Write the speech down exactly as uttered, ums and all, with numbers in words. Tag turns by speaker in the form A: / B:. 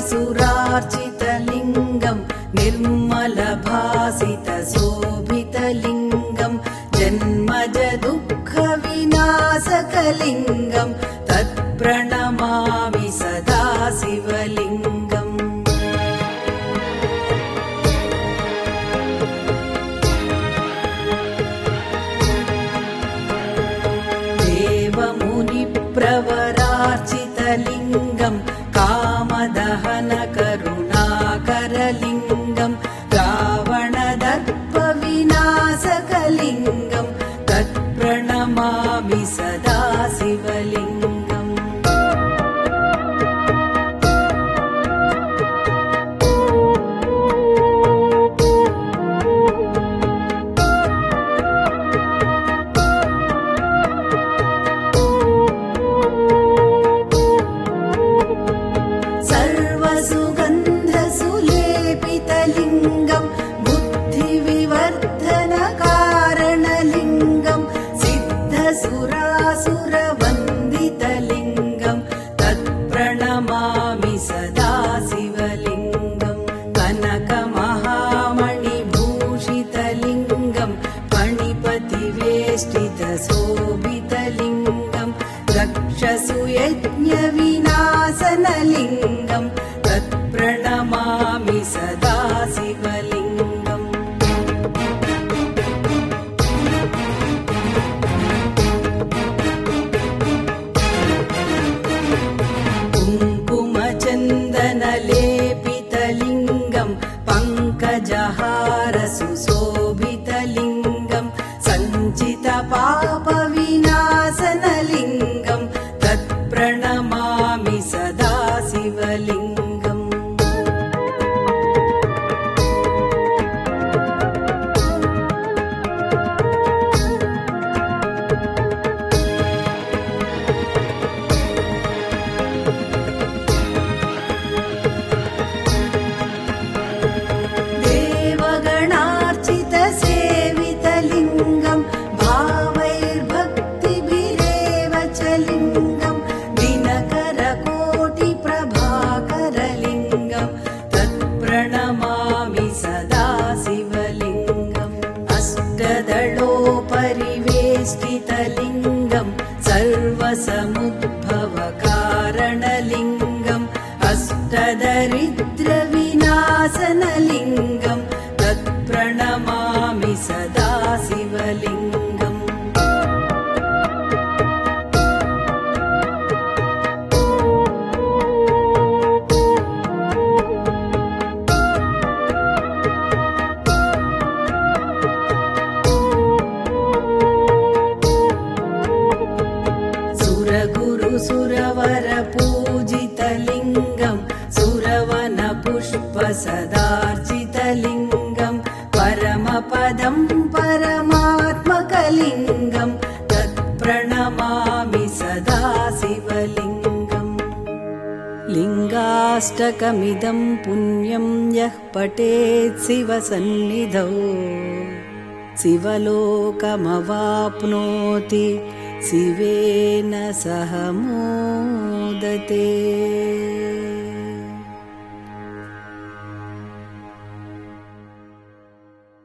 A: सर्वसुरार्चितलिङ्गं निर्मलभासितशोभितलिङ्गं जन्मजदुःखविनाशकलिङ्गं तत्प्रणमामि सदा शिवलिङ्गम्। देवमुनिप्रवरार्चितलिङ्गं कामदहनकरुणाकरलिङ्गं रावणदर्पविनाशकलिङ्गं तत्प्रणमामि सदा शिवलिङ्गम्। सर्वसुगन्धसुलेपितलिङ्गं बुद्धिविवर्धनकारणलिङ्गं सिद्धसुरासुरवन्दितलिङ्गं तत्प्रणमामि सदा शिवलिङ्गम्। कनकमहामणिभूषितलिङ्गं फणिपतिवेष्टितशोभितलिङ्गं रक्षसुयज्ञविनाशनलिङ्गं तत्प्रणमामि सदा शिवलिङ्गम्। कुङ्कुमचन्दनलेपितलिङ्गं पङ्कजहारसुशोभितलिङ्गं सञ्चितपापविनाशनलिङ्गं तत्प्रणमामि सदा शिवलिङ्गम्। देवगणार्चितसेवितलिङ्गं भावैर्भक्तिभिरेव च लिङ्गं दिनकरकोटिप्रभाकरलिङ्गं तत्प्रणमामि सदा शिवलिङ्गम्। अष्टदलोपरिवेष्टितलिङ्गं सर्वसमुद्भवकारणलिङ्गम् अष्टदरिद्रविनाशनलिङ्गं तत्प्रणमामि सदा शिवलिङ्गम्। सुरगुरुसुरवरपूजितलिङ्गं सुरवनपुष्पसदार्चितलिङ्गं परमपदं परमात्मकलिङ्गं तत्प्रणमामि सदा शिवलिङ्गम्। लिङ्गाष्टकमिदं पुण्यं यः पठेत् शिवसन्निधौ शिवलोकमवाप्नोति शिवेन सह मोदते।